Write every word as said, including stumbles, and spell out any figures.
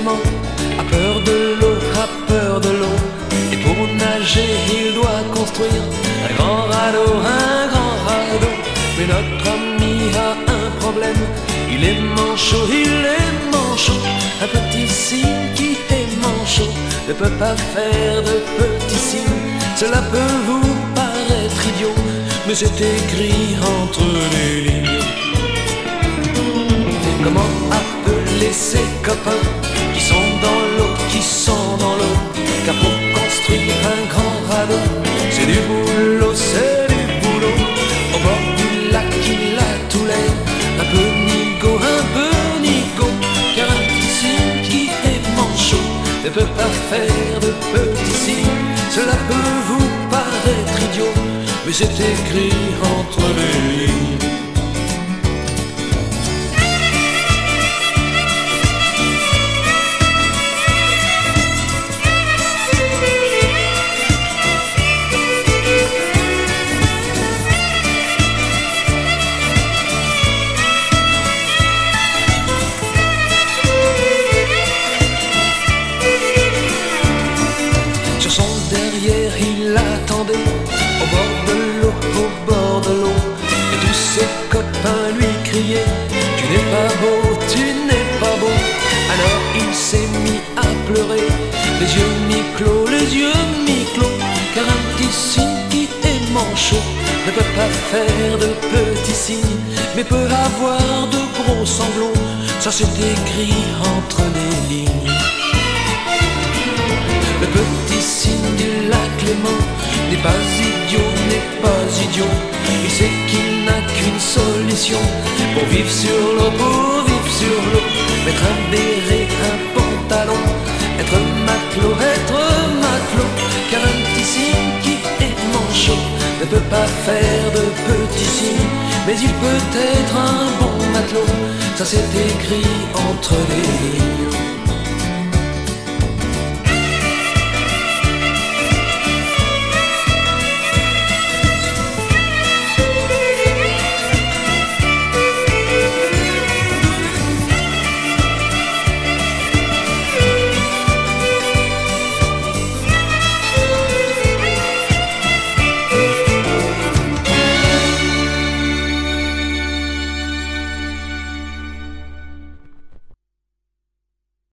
Clément a peur de l'eau, a peur de l'eau. Et pour nager, il doit construire un grand radeau, un grand radeau. Mais notre ami a un problème, il est manchot, il est manchot. Un petit cygne qui est manchot ne peut pas faire de petits signes. Cela peut vous paraître idiot, mais c'est écrit entre les lignes. Comment appeler ces copains qui sont dans l'eau, qui sont dans l'eau? Car pour construire un grand radeau, c'est du boulot, c'est du boulot. Au bord du lac, il a tout l'air un peu nigo, un peu nigo. Car un petit cygne qui est manchot ne peut pas faire de petits signes. Cela peut vous paraître idiot, mais c'est écrit entre les lignes. Derrière, il attendait au bord de l'eau, au bord de l'eau. Et tous ses copains lui criaient: tu n'es pas beau, tu n'es pas beau. Alors il s'est mis à pleurer, les yeux mi-clos, les yeux mi-clos. Car un petit cygne qui est manchot ne peut pas faire de petits signes, mais peut avoir de gros sanglots. Ça c'est écrit entre les lignes. Le petit cygne du lac Clément n'est pas idiot, n'est pas idiot. Il sait qu'il n'a qu'une solution pour vivre sur l'eau, pour vivre sur l'eau. Mettre un béret, un pantalon, être matelot, être matelot. Car un petit cygne qui est manchot ne peut pas faire de petits signes, mais il peut être un bon matelot. Ça c'est écrit entre les lignes.